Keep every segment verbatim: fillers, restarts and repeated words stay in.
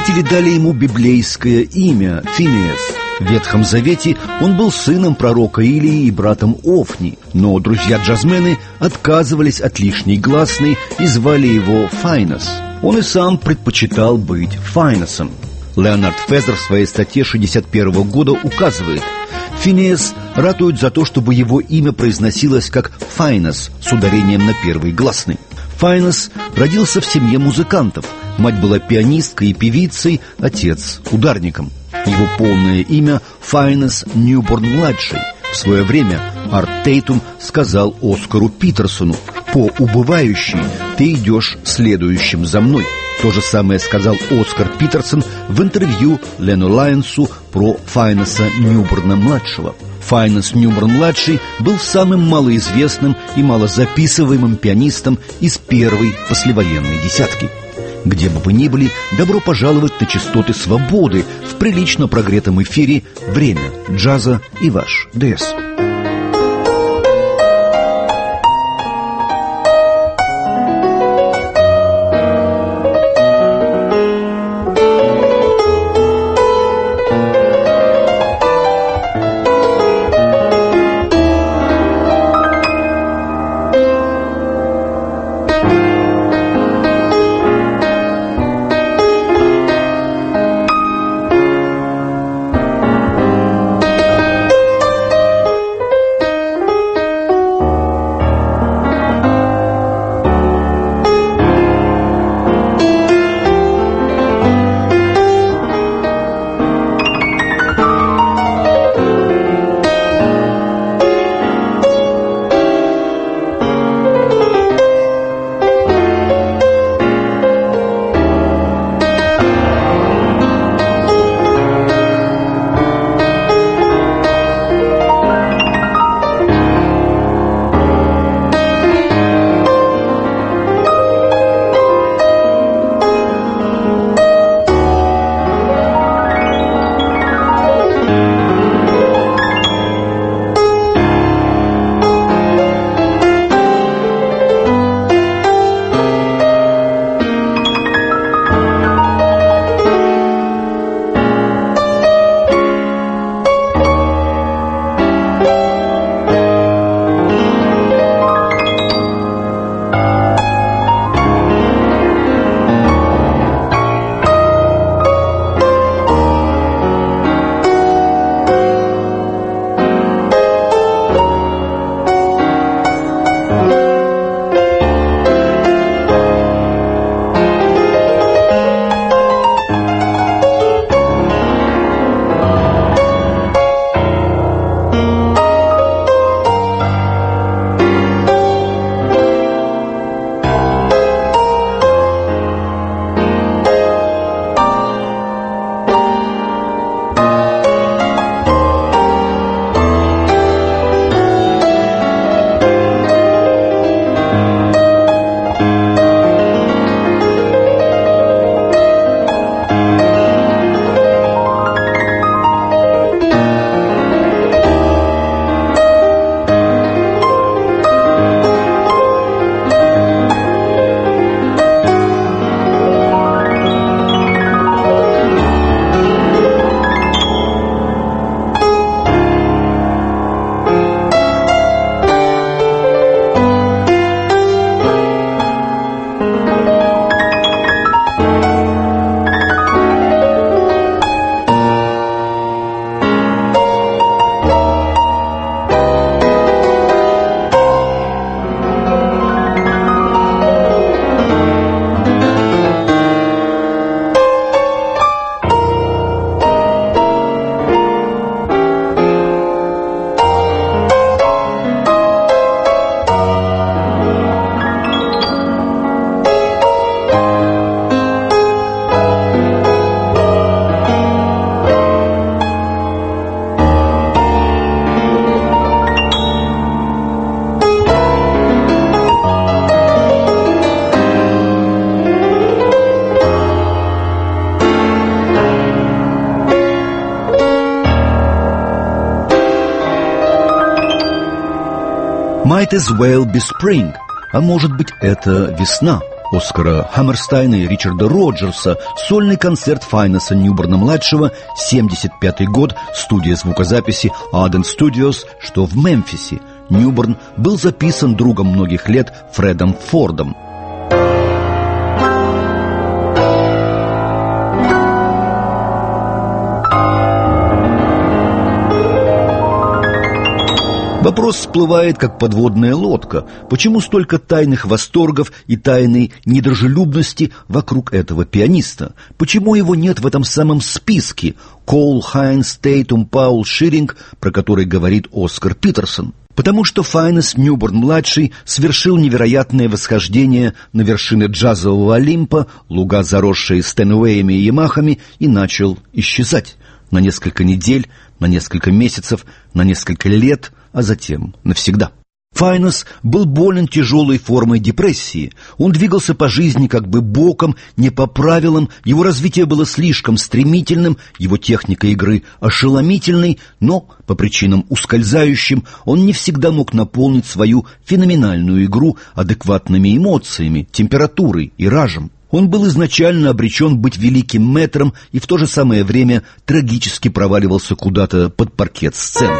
Родители дали ему библейское имя Финеас. В Ветхом Завете он был сыном пророка Илии и братом Офни, но друзья-джазмены отказывались от лишней гласной и звали его Файнес. Он и сам предпочитал быть Файнесом. Леонард Фезер в своей статье шестьдесят первого года указывает: Финеас ратует за то, чтобы его имя произносилось как Файнес с ударением на первый гласный. Файнес родился в семье музыкантов. Мать была пианисткой и певицей, отец – ударником. Его полное имя – Файнес Ньюборн-младший. В свое время Арт Тейтум сказал Оскару Питерсону: «По убывающей ты идешь следующим за мной». То же самое сказал Оскар Питерсон в интервью Лену Лайонсу про Файнеса Ньюборна-младшего. Файнес Ньюборн-младший был самым малоизвестным и малозаписываемым пианистом из первой послевоенной десятки. Где бы вы ни были, добро пожаловать на частоты свободы в прилично прогретом эфире «Время джаза» и ваш ДС. Might as well be spring. А может быть, это весна. Оскара Хаммерстайна и Ричарда Роджерса, сольный концерт Файнеса Ньюборна-младшего, семьдесят пятый год, студия звукозаписи Ardent Studios, что в Мемфисе. Ньюборн был записан другом многих лет Фредом Фордом. Вопрос всплывает, как подводная лодка. Почему столько тайных восторгов и тайной недружелюбности вокруг этого пианиста? Почему его нет в этом самом списке Коул, Хайнс, Тейтум, Паул, Ширинг, про который говорит Оскар Питерсон? Потому что Файнес Ньюборн-младший совершил невероятное восхождение на вершины джазового Олимпа, луга, заросшие Стэнуэями и Ямахами, и начал исчезать на несколько недель, на несколько месяцев, на несколько лет, а затем навсегда. Файнес был болен тяжелой формой депрессии. Он двигался по жизни как бы боком, не по правилам, его развитие было слишком стремительным, его техника игры ошеломительной, но по причинам ускользающим он не всегда мог наполнить свою феноменальную игру адекватными эмоциями, температурой и ражем. Он был изначально обречен быть великим мэтром и в то же самое время трагически проваливался куда-то под паркет сцены.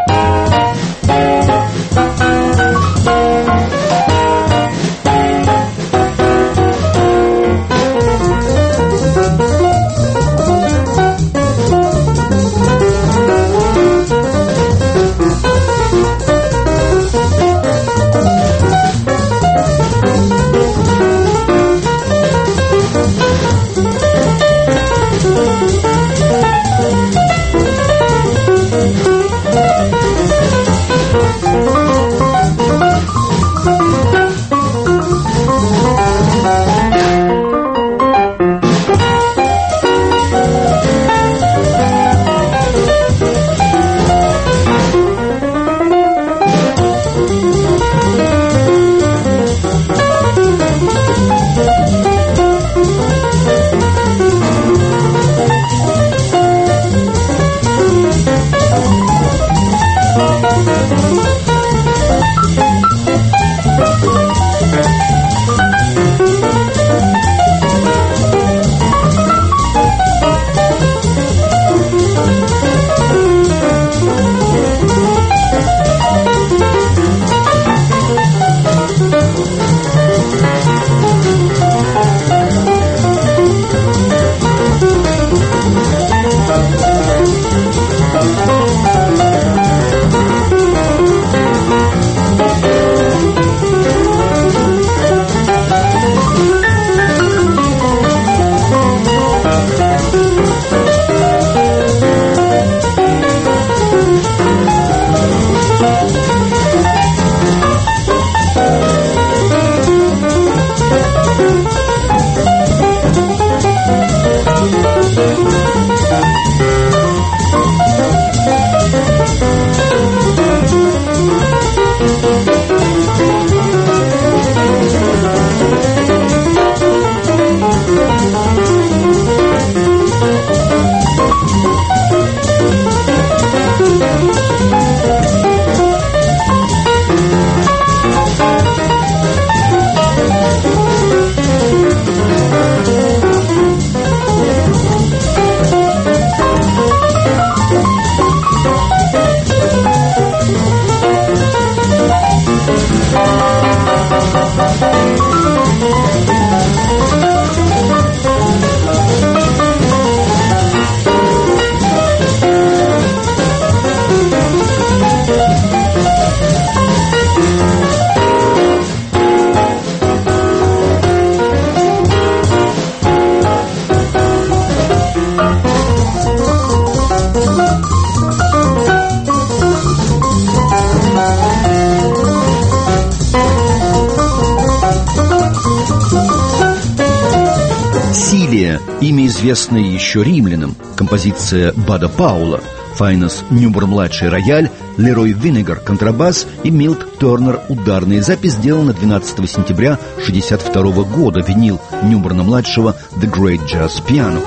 Имя известное еще римлянам. Композиция Бада Паула. Файнес Ньюборн-младший рояль, Лерой Виннегар контрабас и Милт Тернер ударные. Запись сделана двенадцатого сентября шестьдесят второго года. Винил Ньюборна-младшего The Great Jazz Piano.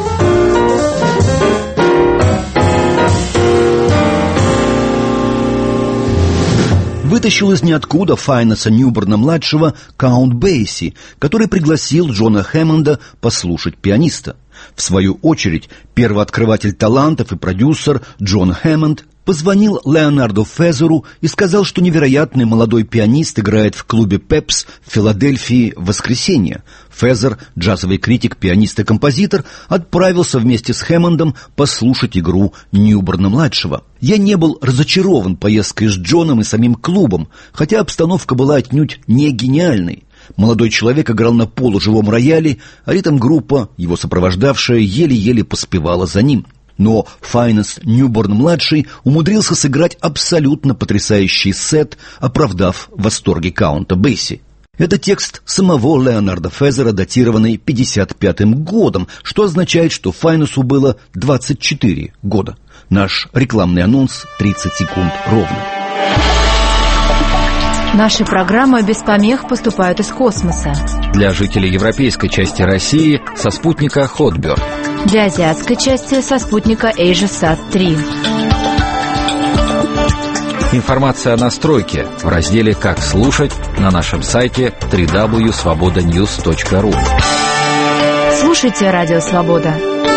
В вытащил из ниоткуда Файнеса Ньюборна-младшего Каунт Бейси, который пригласил Джона Хэммонда послушать пианиста. В свою очередь, первооткрыватель талантов и продюсер Джон Хэммонд позвонил Леонарду Фезеру и сказал, что невероятный молодой пианист играет в клубе «Пепс» в Филадельфии в воскресенье. Фезер, джазовый критик, пианист и композитор, отправился вместе с Хэммондом послушать игру Ньюборна-младшего. Я не был разочарован поездкой с Джоном и самим клубом, хотя обстановка была отнюдь не гениальной. Молодой человек играл на полуживом рояле, а ритм-группа, его сопровождавшая, еле-еле поспевала за ним. Но Файнес Ньюборн-младший умудрился сыграть абсолютно потрясающий сет, оправдав восторги Каунта Бейси. Это текст самого Леонарда Фезера, датированный пятьдесят пятым годом, что означает, что Файнесу было двадцать четыре года. Наш рекламный анонс тридцать секунд ровно. Наши программы без помех поступают из космоса. Для жителей европейской части России со спутника Хотберд. Для азиатской части со спутника AsiaSat три. Информация о настройке в разделе «Как слушать» на нашем сайте дабл ю дабл ю дабл ю точка свобода ньюс точка ру. Слушайте Радио Свобода.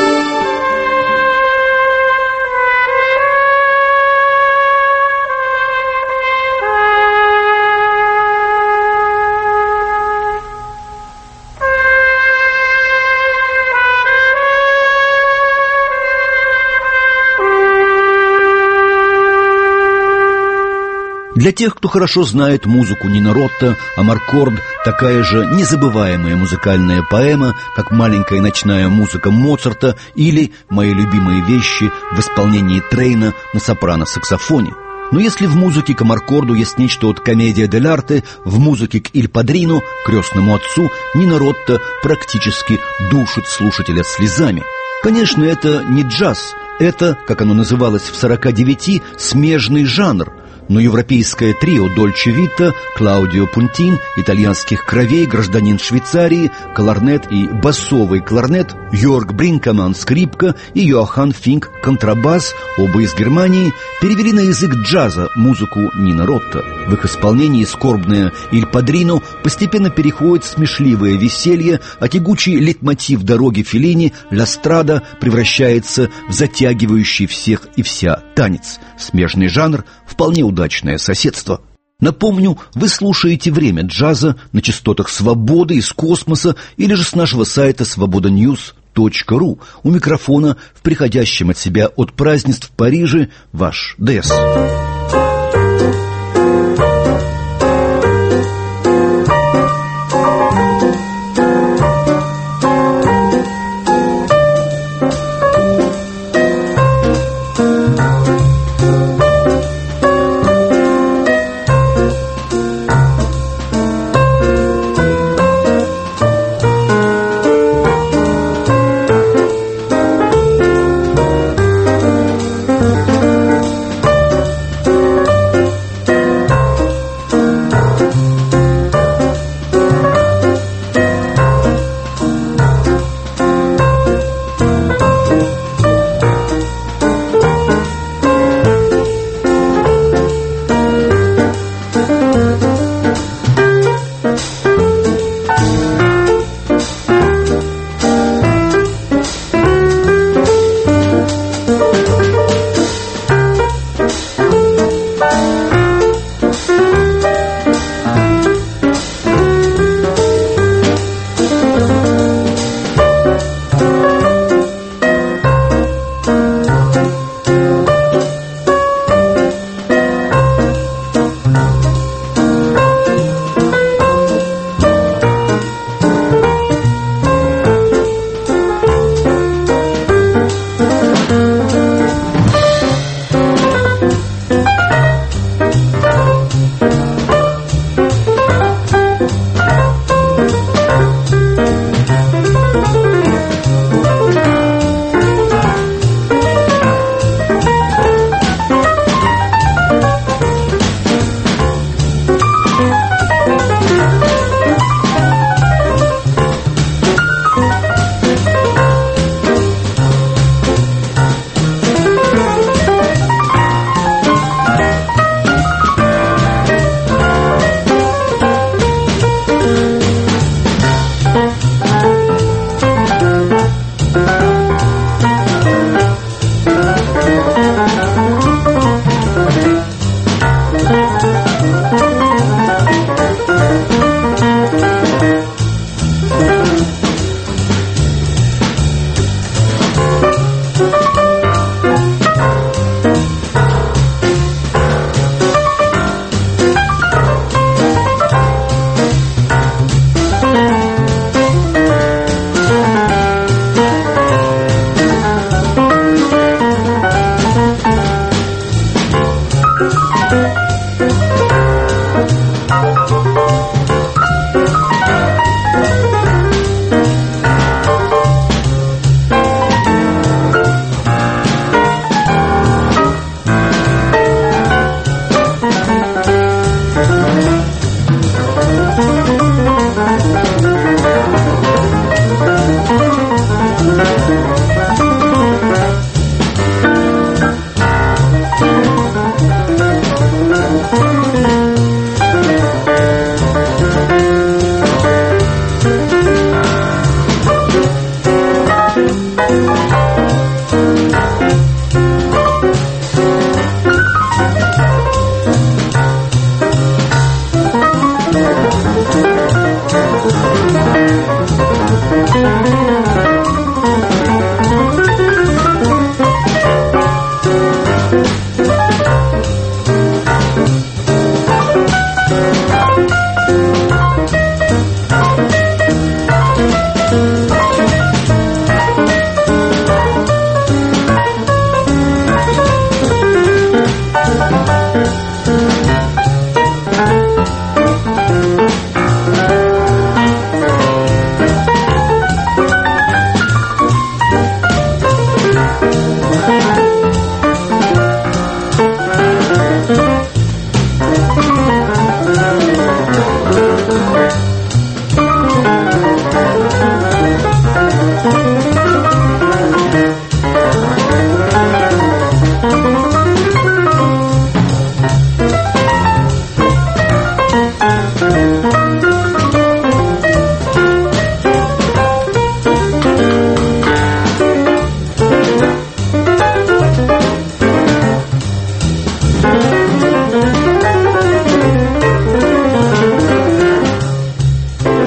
Для тех, кто хорошо знает музыку Нино Ротта, «Амаркорд» — такая же незабываемая музыкальная поэма, как маленькая ночная музыка Моцарта или «Мои любимые вещи» в исполнении Трейна на сопрано-саксофоне. Но если в музыке к «Амаркорду» есть нечто от «Комедия дель арте», в музыке к «Иль Падрино», крестному отцу, Нино Ротта практически душит слушателя слезами. Конечно, это не джаз, это, как оно называлось в сорока девяти, смежный жанр. Но европейское трио Дольче Вита, Клаудио Пунтин, итальянских кровей, гражданин Швейцарии, кларнет и басовый кларнет, Йорг Бринкаман скрипка и Йоахан Финк контрабас, оба из Германии, перевели на язык джаза музыку Нино Ротта. В их исполнении скорбное «Иль Падрино» постепенно переходит в смешливое веселье, а тягучий лейтмотив дороги Феллини «Ла Страда» превращается в затягивающий всех и вся танец. Смежный жанр — вполне удачное соседство. Напомню, вы слушаете «Время джаза» на частотах «Свободы» из космоса или же с нашего сайта свобода ньюс точка ру. У микрофона в приходящем от себя от празднеств в Париже ваш ДЭС.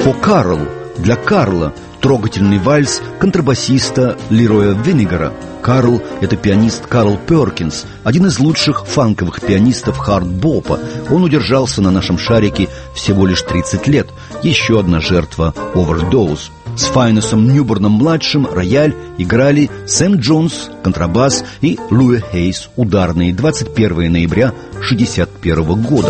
«For Carl» для Карла, трогательный вальс контрабасиста Лероя Виннигара. Карл – это пианист Карл Перкинс, один из лучших фанковых пианистов хард-бопа. Он удержался на нашем шарике всего лишь тридцать лет. Еще одна жертва овердоуз. С Файнесом Ньюборном-младшим рояль играли Сэм Джонс, контрабас, и Луи Хейс, ударные, двадцать первого ноября шестьдесят первого года.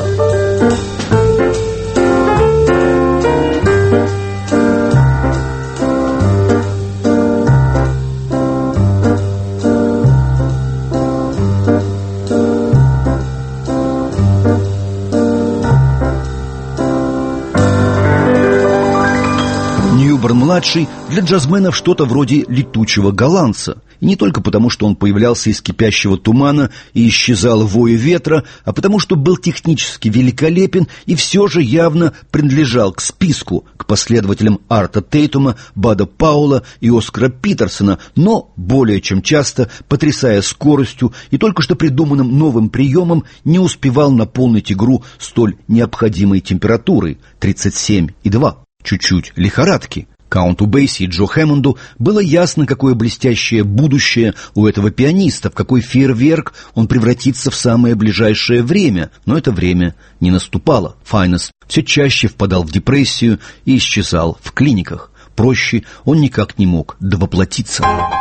Ньюборн-младший для джазменов что-то вроде летучего голландца. И не только потому, что он появлялся из кипящего тумана и исчезал в вое ветра, а потому, что был технически великолепен и все же явно принадлежал к списку, к последователям Арта Тейтума, Бада Паула и Оскара Питерсона, но более чем часто, потрясая скоростью и только что придуманным новым приемом, не успевал наполнить игру столь необходимой температурой — тридцать семь и два. Чуть-чуть лихорадки. Каунту Бейси и Джо Хэммонду было ясно, какое блестящее будущее у этого пианиста, в какой фейерверк он превратится в самое ближайшее время, но это время не наступало. Файнес все чаще впадал в депрессию и исчезал в клиниках. Проще он никак не мог довоплотиться.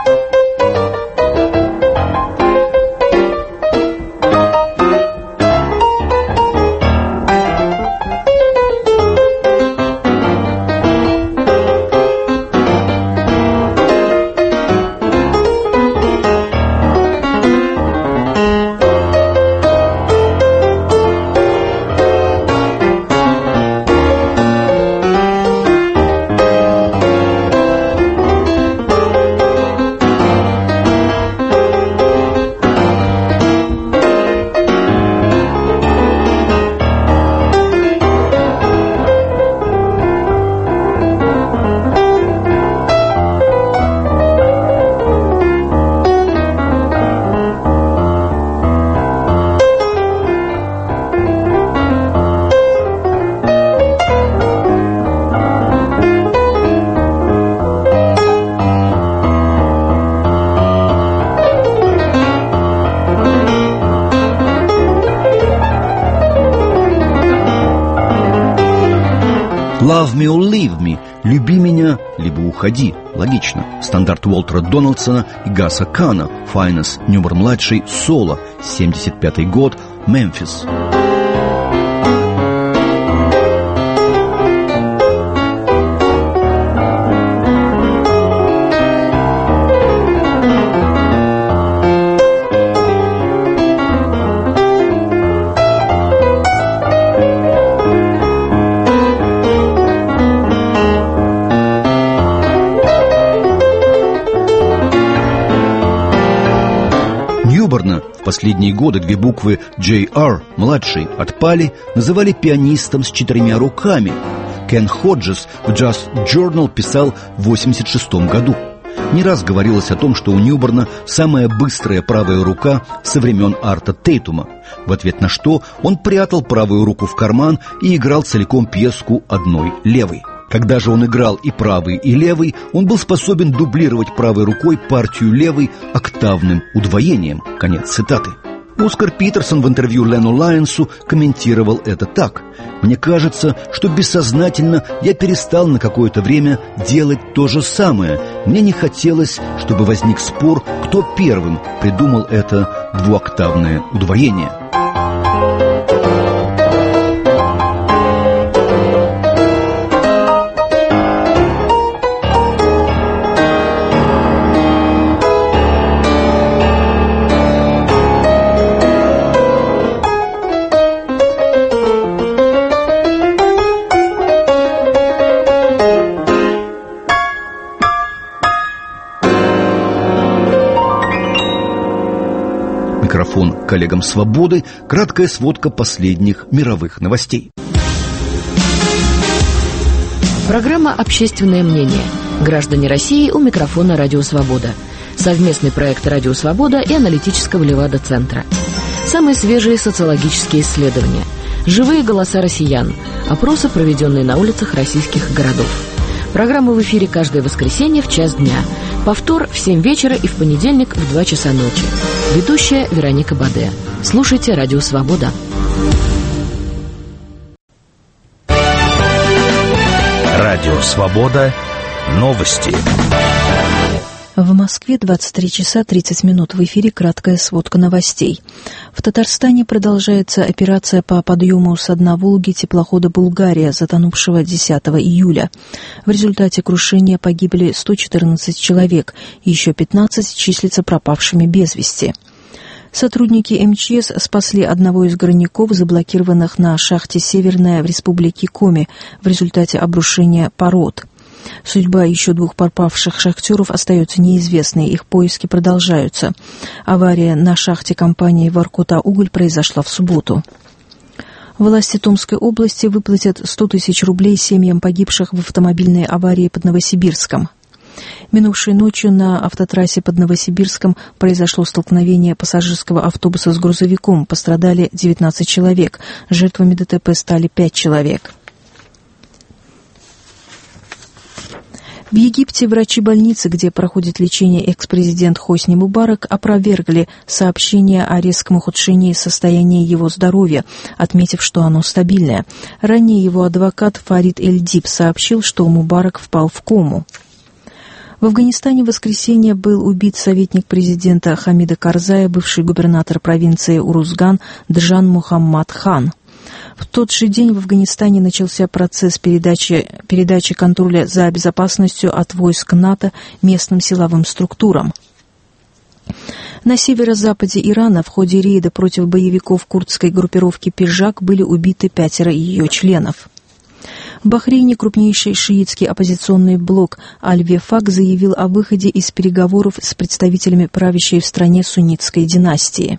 «Love me or leave me» — «Люби меня, либо уходи». Логично. Стандарт Уолтера Дональдсона и Гаса Кана. Файнес Ньюборн-младший, соло, семьдесят пятый год, Мемфис. Ньюборна в последние годы две буквы джей ар, младший, отпали, называли пианистом с четырьмя руками. Кен Ходжес в Jazz Journal писал в восемьдесят шестом году. Не раз говорилось о том, что у Ньюборна самая быстрая правая рука со времен Арта Тейтума, в ответ на что он прятал правую руку в карман и играл целиком пьеску одной левой. Когда же он играл и правый, и левый, он был способен дублировать правой рукой партию левой октавным удвоением. Конец цитаты. Оскар Питерсон в интервью Лену Лайонсу комментировал это так: «Мне кажется, что бессознательно я перестал на какое-то время делать то же самое. Мне не хотелось, чтобы возник спор, кто первым придумал это двуоктавное удвоение». Микрофон коллегам «Свободы». Краткая сводка последних мировых новостей. Программа «Общественное мнение». Граждане России у микрофона «Радио Свобода». Совместный проект «Радио Свобода» и аналитического Левада-центра. Самые свежие социологические исследования. Живые голоса россиян. Опросы, проведенные на улицах российских городов. Программа в эфире каждое воскресенье в час дня. Повтор в семь вечера и в понедельник в два часа ночи. Ведущая Вероника Баде. Слушайте «Радио Свобода». Радио Свобода. Новости. В Москве двадцать три часа тридцать минут. В эфире краткая сводка новостей. В Татарстане продолжается операция по подъему со дна Волги теплохода «Булгария», затонувшего десятого июля. В результате крушения погибли сто четырнадцать человек, и еще пятнадцать числятся пропавшими без вести. Сотрудники эм че эс спасли одного из горняков, заблокированных на шахте «Северная» в республике Коми в результате обрушения пород. Судьба еще двух пропавших шахтеров остается неизвестной, их поиски продолжаются. Авария на шахте компании «Воркута-Уголь» произошла в субботу. Власти Томской области выплатят сто тысяч рублей семьям погибших в автомобильной аварии под Новосибирском. Минувшей ночью на автотрассе под Новосибирском произошло столкновение пассажирского автобуса с грузовиком. Пострадали девятнадцать человек. Жертвами ДТП стали пять человек. В Египте врачи больницы, где проходит лечение экс-президент Хосни Мубарак, опровергли сообщение о резком ухудшении состояния его здоровья, отметив, что оно стабильное. Ранее его адвокат Фарид Эль-Диб сообщил, что Мубарак впал в кому. В Афганистане в воскресенье был убит советник президента Хамида Карзая, бывший губернатор провинции Урузган Джан Мухаммад Хан. В тот же день в Афганистане начался процесс передачи, передачи контроля за безопасностью от войск НАТО местным силовым структурам. На северо-западе Ирана в ходе рейда против боевиков курдской группировки «Пижак» были убиты пятеро ее членов. В Бахрейне крупнейший шиитский оппозиционный блок Аль-Вефак заявил о выходе из переговоров с представителями правящей в стране суннитской династии.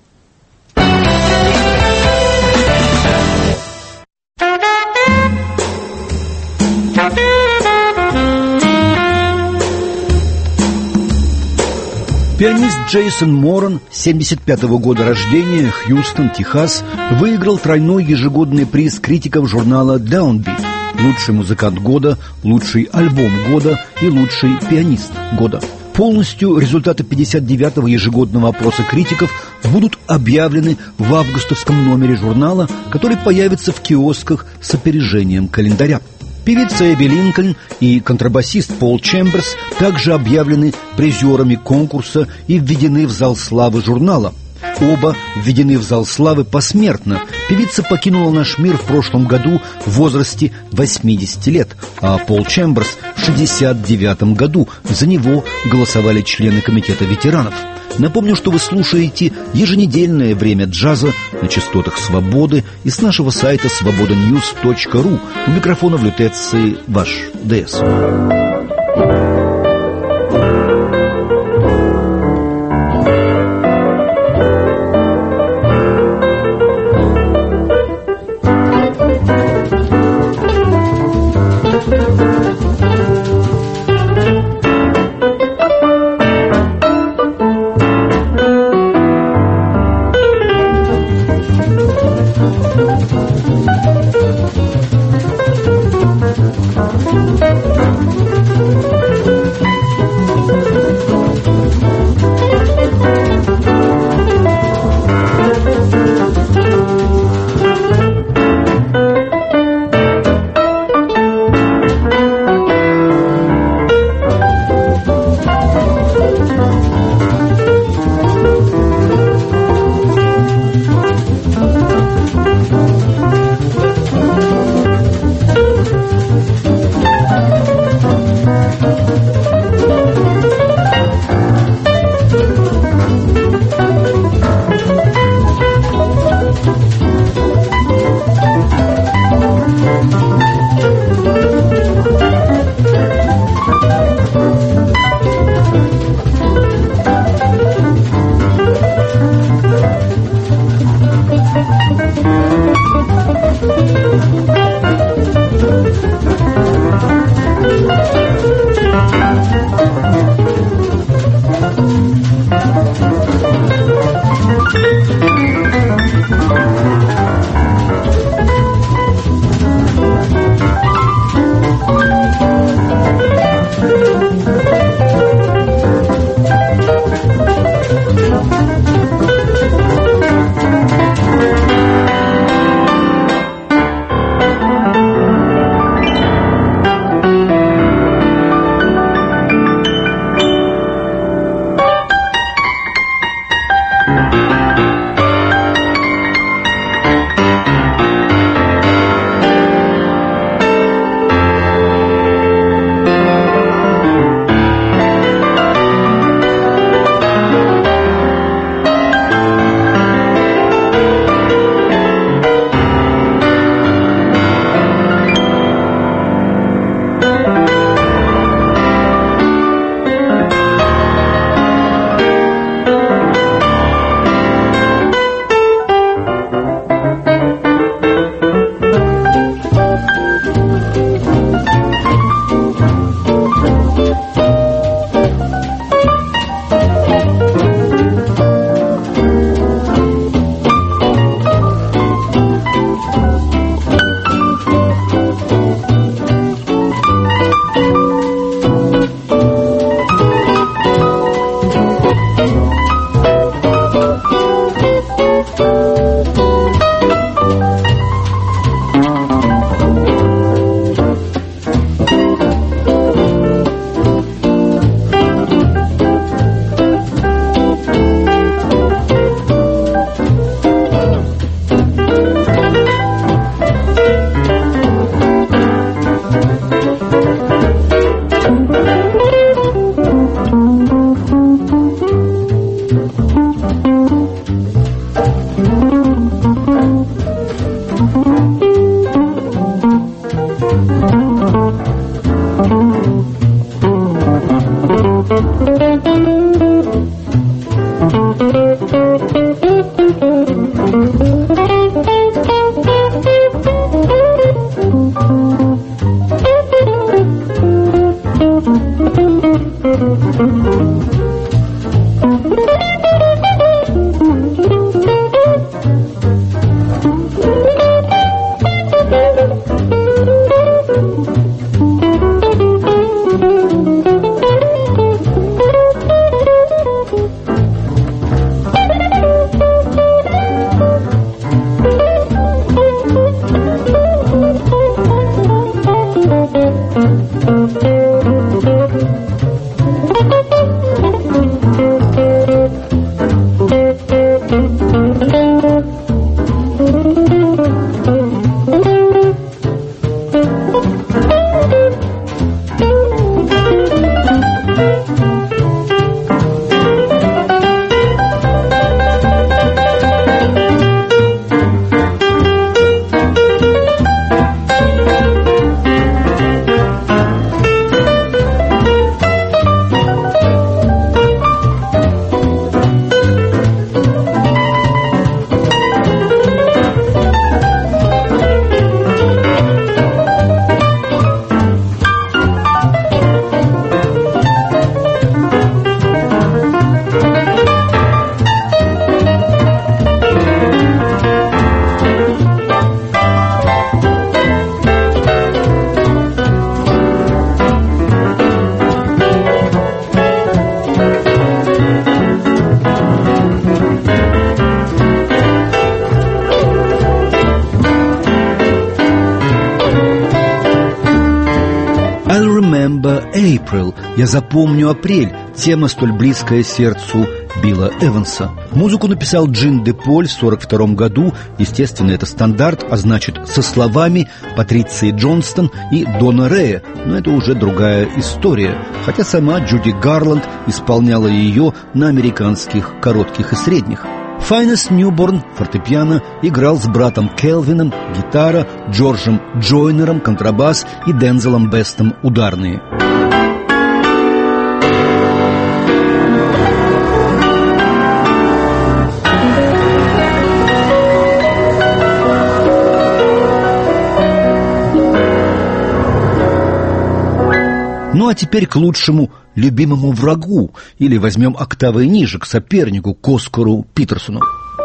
Пианист Джейсон Моран, семьдесят пятого года рождения, Хьюстон, Техас, выиграл тройной ежегодный приз критиков журнала Downbeat. Лучший музыкант года, лучший альбом года и лучший пианист года. Полностью результаты пятьдесят девятого ежегодного опроса критиков будут объявлены в августовском номере журнала, который появится в киосках с опережением календаря. Певица Эбби Линкольн и контрабасист Пол Чемберс также объявлены призерами конкурса и введены в зал славы журнала. Оба введены в зал славы посмертно. Певица покинула наш мир в прошлом году в возрасте восьмидесяти лет, а Пол Чемберс в шестьдесят девятом году. За него голосовали члены комитета ветеранов. Напомню, что вы слушаете еженедельное время джаза на частотах Свободы и с нашего сайта свобода ньюс точка ру. У микрофона в лютеции ваш ДС. Thank you. April», «Я запомню апрель», тема, столь близкая сердцу Билла Эванса. Музыку написал Джин де Поль в сорок втором году. Естественно, это стандарт, а значит, со словами Патриции Джонстон и Дона Рея. Но это уже другая история. Хотя сама Джуди Гарланд исполняла ее на американских коротких и средних. Файнес Ньюборн, фортепиано, играл с братом Келвином, гитара, Джорджем Джойнером, контрабас и Дензелом Бестом, ударные. Ну а теперь к лучшему любимому врагу, или возьмем октавой ниже, к сопернику, к Оскару Питерсону.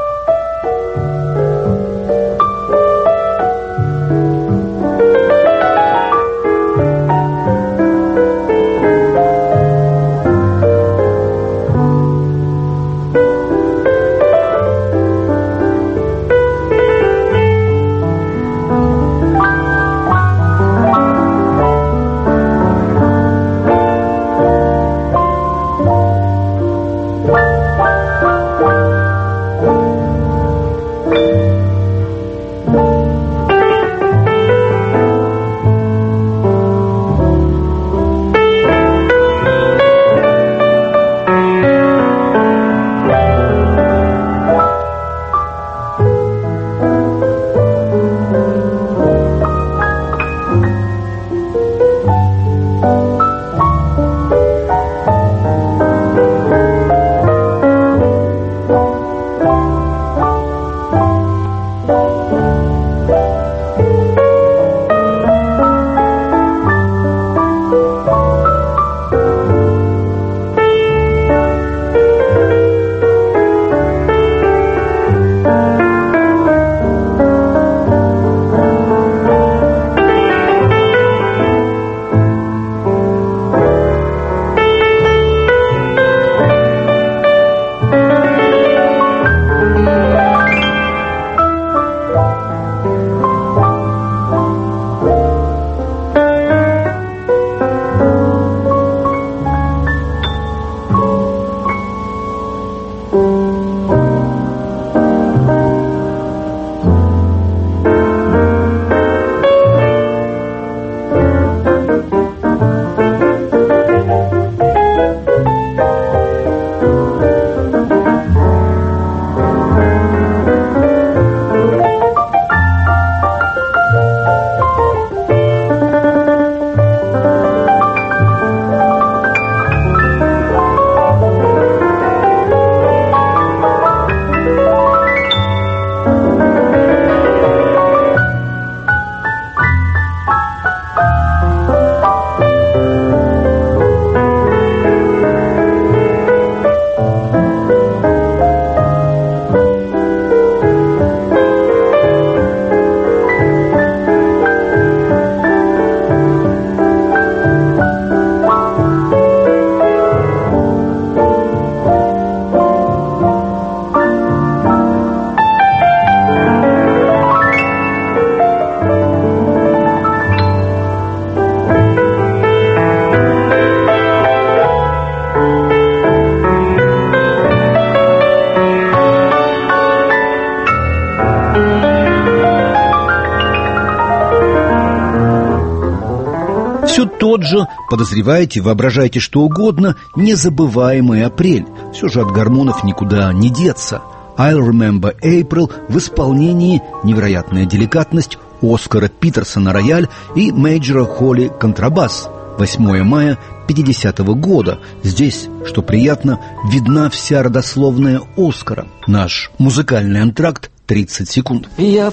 Все тот же, подозреваете, воображаете что угодно, незабываемый апрель. Все же от гормонов никуда не деться. I'll Remember April в исполнении невероятная деликатность Оскара Питерсона рояль и Мейджора Холли контрабас. восьмое мая пятидесятого года. Здесь, что приятно, видна вся родословная Оскара. Наш музыкальный антракт тридцать секунд. Я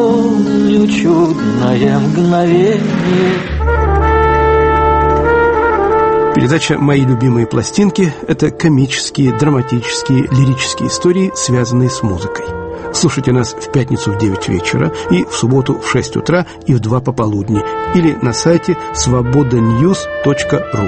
помню чудное мгновение. Передача «Мои любимые пластинки» – это комические, драматические, лирические истории, связанные с музыкой. Слушайте нас в пятницу в девять вечера и в субботу в шесть утра и в два пополудни или на сайте свобода ньюс точка ру.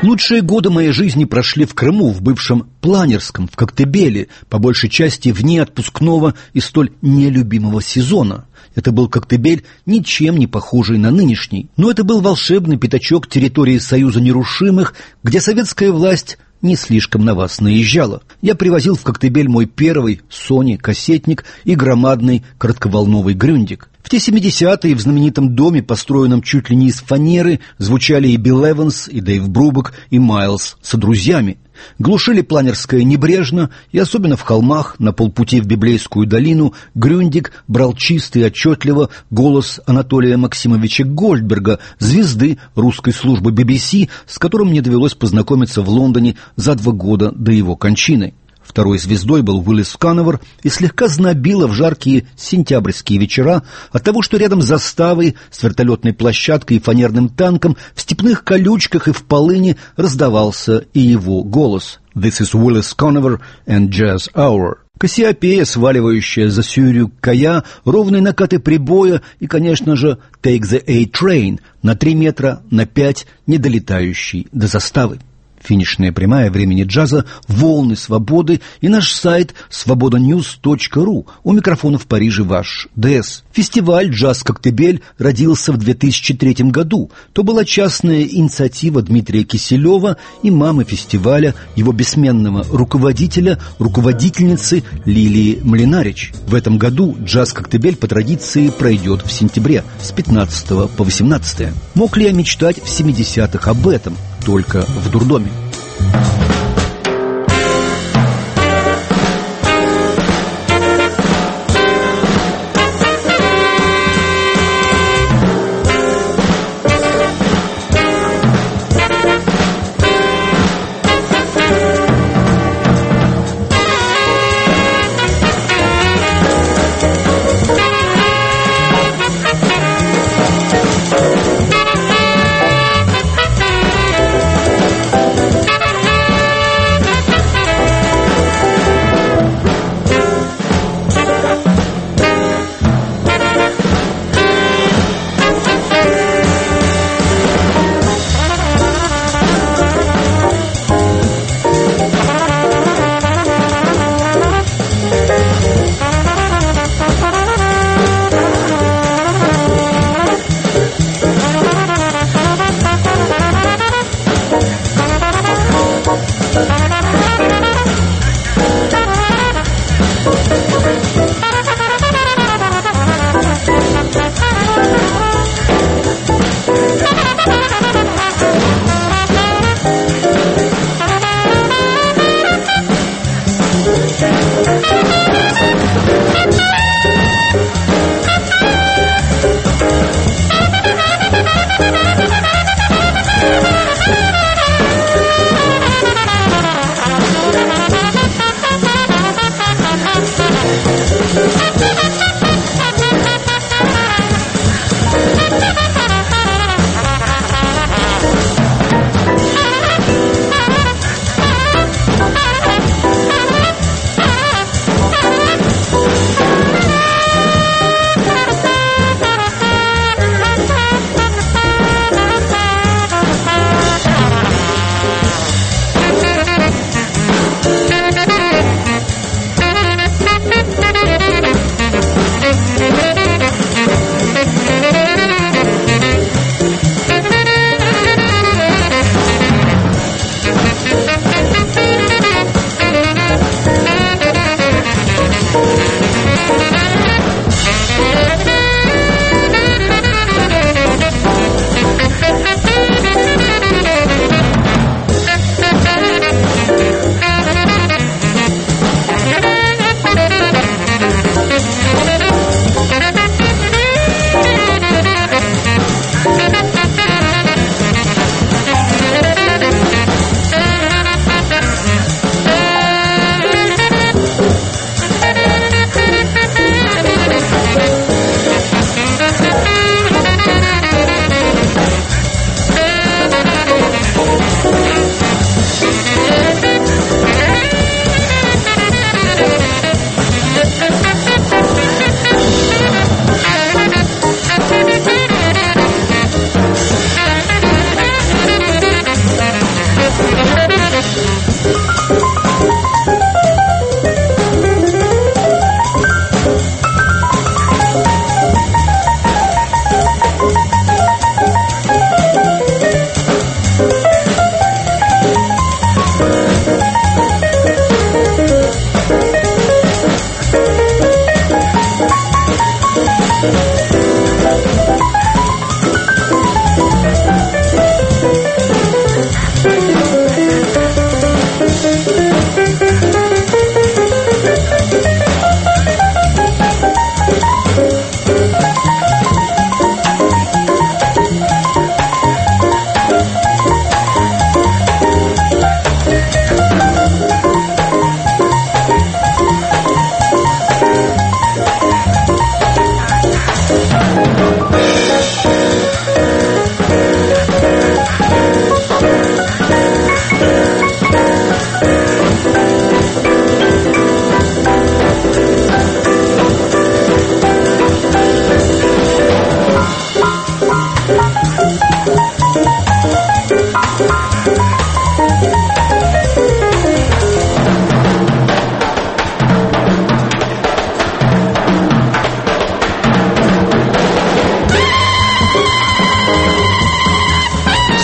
Лучшие годы моей жизни прошли в Крыму, в бывшем Планерском, в Коктебеле, по большей части вне отпускного и столь нелюбимого сезона. Это был Коктебель, ничем не похожий на нынешний. Но это был волшебный пятачок территории Союза Нерушимых, где советская власть не слишком на вас наезжала. Я привозил в Коктебель мой первый Sony кассетник и громадный коротковолновый грюндик. В те семидесятые в знаменитом доме, построенном чуть ли не из фанеры, звучали и Билл Эванс, и Дэйв Брубак, и Майлз со друзьями. Глушили Планерское небрежно, и особенно в холмах, на полпути в Библейскую долину, грюндик брал чисто и отчетливо голос Анатолия Максимовича Гольдберга, звезды русской службы би би си, с которым мне довелось познакомиться в Лондоне за два года до его кончины. Второй звездой был Уиллис Кановер, и слегка знобило в жаркие сентябрьские вечера от того, что рядом с заставой, с вертолетной площадкой и фанерным танком в степных колючках и в полыни раздавался и его голос. «This is Willis Conover and Jazz Hour». Кассиопея, сваливающая за Сюрю Кая, ровные накаты прибоя и, конечно же, «Take the A-Train» на три метра, на пять, не долетающий до заставы. Финишная прямая времени джаза, волны свободы и наш сайт свобода ньюс точка ру. У микрофона в Париже ваш ДС. Фестиваль «Джаз Коктебель» родился в две тысячи третьем году. То была частная инициатива Дмитрия Киселева и мамы фестиваля, его бессменного руководителя, руководительницы Лилии Млинарич. В этом году «Джаз Коктебель» по традиции пройдет в сентябре с пятнадцатого по восемнадцатое. Мог ли я мечтать в семидесятых об этом? Только в дурдоме.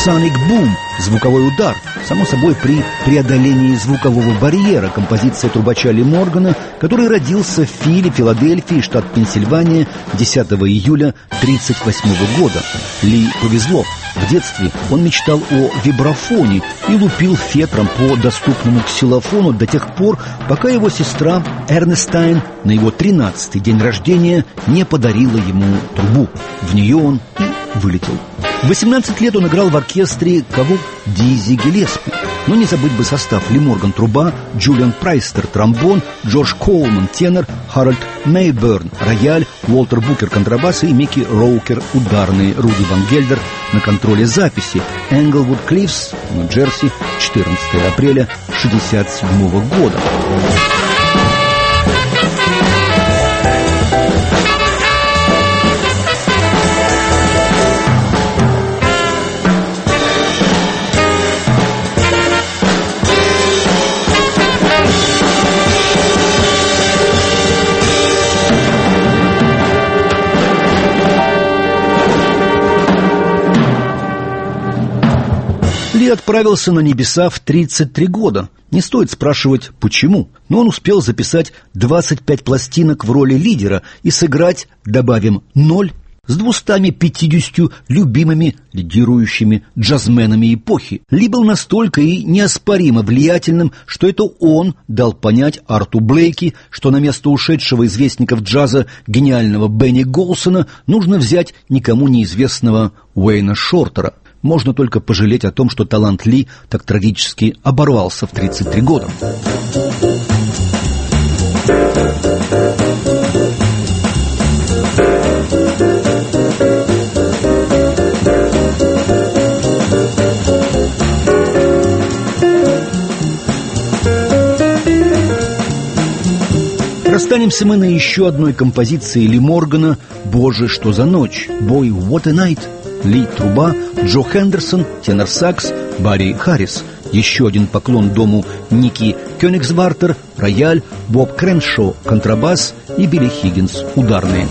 «Sonic Boom» — звуковой удар, само собой при преодолении звукового барьера, композиция трубача Ли Моргана, который родился в Филе, Филадельфии, штат Пенсильвания, десятого июля тридцать восьмого года. Ли повезло. В детстве он мечтал о вибрафоне и лупил фетром по доступному ксилофону до тех пор, пока его сестра Эрнестайн на его тринадцатый день рождения не подарила ему трубу. В нее он и вылетел. В восемнадцать лет он играл в оркестре кого? Дизи Гиллеспи. Но не забыть бы состав: Ли Морган — труба, Джулиан Прайстер — тромбон, Джордж Коулман — тенор, Харальд Мейберн — рояль, Уолтер Букер — контрабас и Микки Роукер — ударные, Руди Ван Гельдер на контроле записи. Энглвуд Клиффс, Нью-Джерси, четырнадцатого апреля шестьдесят седьмого года. Ли отправился на небеса в тридцать три года. Не стоит спрашивать, почему, но он успел записать двадцать пять пластинок в роли лидера и сыграть, добавим, ноль, с двумястами пятьюдесятью любимыми лидирующими джазменами эпохи. Ли был настолько и неоспоримо влиятельным, что это он дал понять Арту Блейки, что на место ушедшего известников джаза гениального Бенни Голсона нужно взять никому неизвестного Уэйна Шортера. Можно только пожалеть о том, что талант Ли так трагически оборвался в тридцать три года. Расстанемся мы на еще одной композиции Ли Моргана «Боже, что за ночь» «Boy, what a night». Ли — труба, Джо Хендерсон — тенор-сакс, Барри Харрис. Еще один поклон дому Ники Кёнигсвартер — рояль, Боб Креншоу — контрабас и Билли Хиггинс — ударные.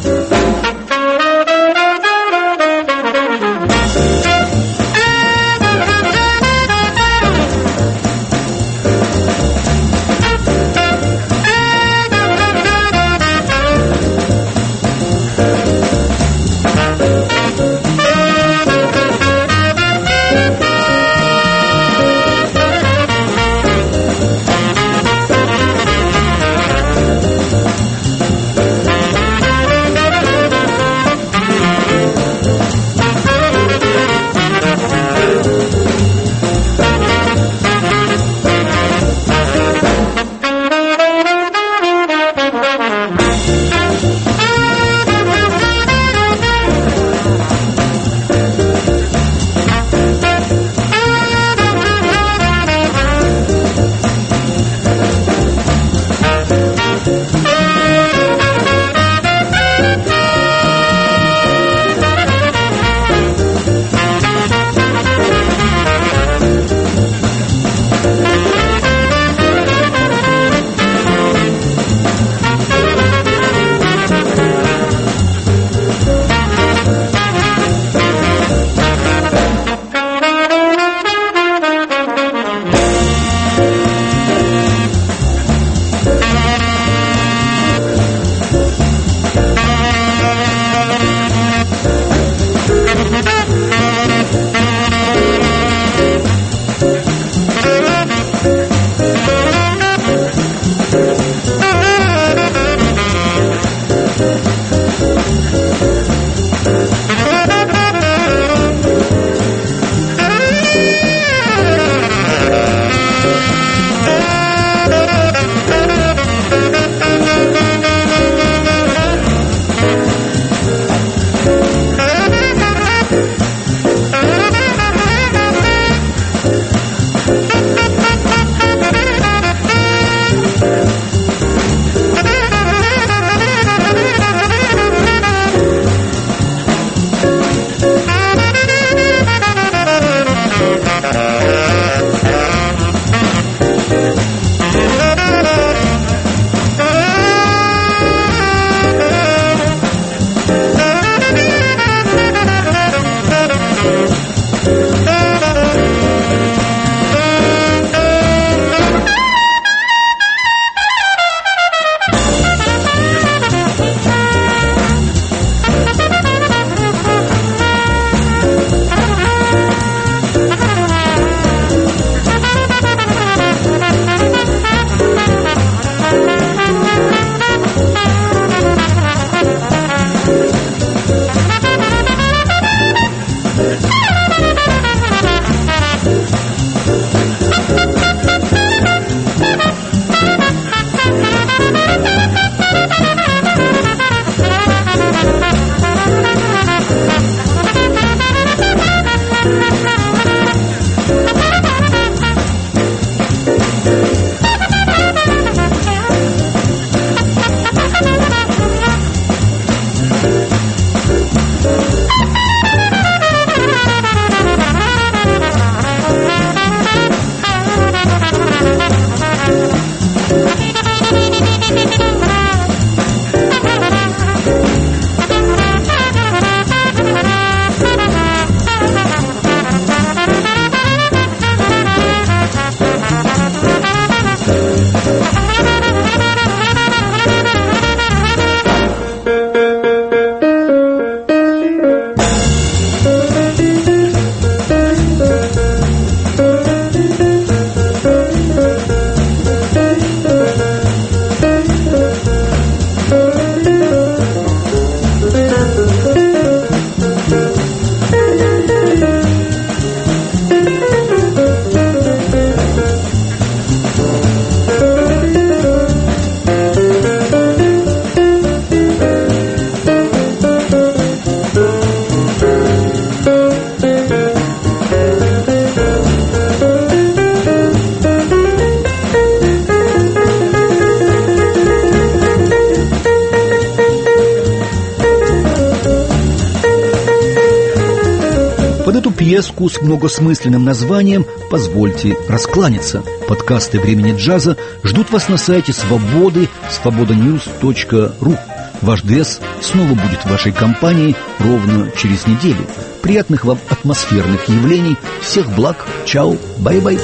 пьеску с многосмысленным названием «Позвольте раскланяться». Подкасты «Времени джаза» ждут вас на сайте Свободы, свобода ньюс точка ру. Ваш ДЭС снова будет в вашей компании ровно через неделю. Приятных вам атмосферных явлений. Всех благ. Чао. Бай-бай.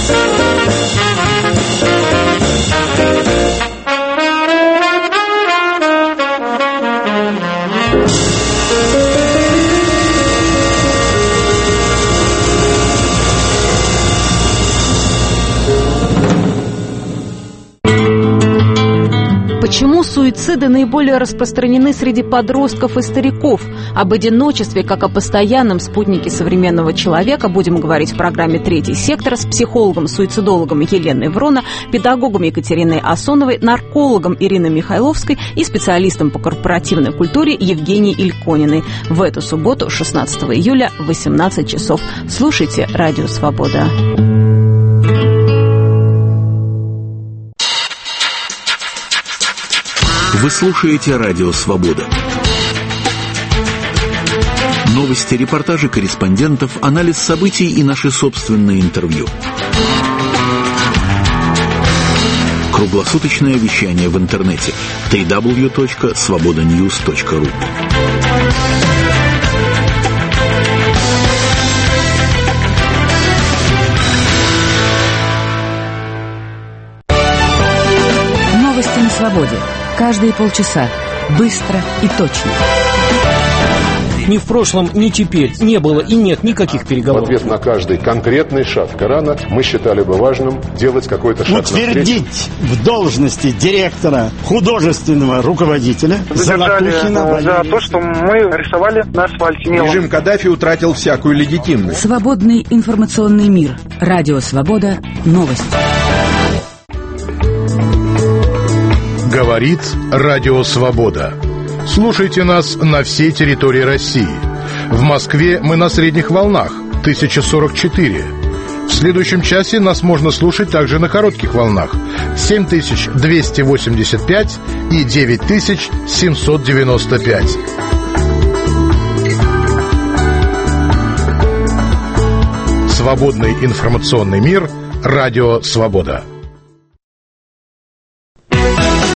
Почему суициды наиболее распространены среди подростков и стариков? Об одиночестве, как о постоянном спутнике современного человека, будем говорить в программе «Третий сектор» с психологом-суицидологом Еленой Врона, педагогом Екатериной Асоновой, наркологом Ириной Михайловской и специалистом по корпоративной культуре Евгенией Илькониной. В эту субботу, шестнадцатого июля, в восемнадцать часов. Слушайте «Радио Свобода». Вы слушаете «Радио Свобода». Новости, репортажи корреспондентов, анализ событий и наши собственные интервью. Круглосуточное вещание в интернете дабл ю дабл ю дабл ю точка свобода ньюс точка ру. Новости на свободе. Каждые полчаса. Быстро и точно. Ни в прошлом, ни теперь не было и нет никаких переговоров. В ответ на каждый конкретный шаг Корана мы считали бы важным делать какой-то шаг утвердить в должности директора, художественного руководителя Золотухина за то, что мы рисовали на асфальте мелом. Режим Каддафи утратил всякую легитимность. Свободный информационный мир. Радио Свобода. Новости. Говорит Радио Свобода. Слушайте нас на всей территории России. В Москве мы на средних волнах тысяча сорок четыре. В следующем часе нас можно слушать также на коротких волнах семь тысяч двести восемьдесят пять и девять тысяч семьсот девяносто пять. Свободный информационный мир. Радио Свобода.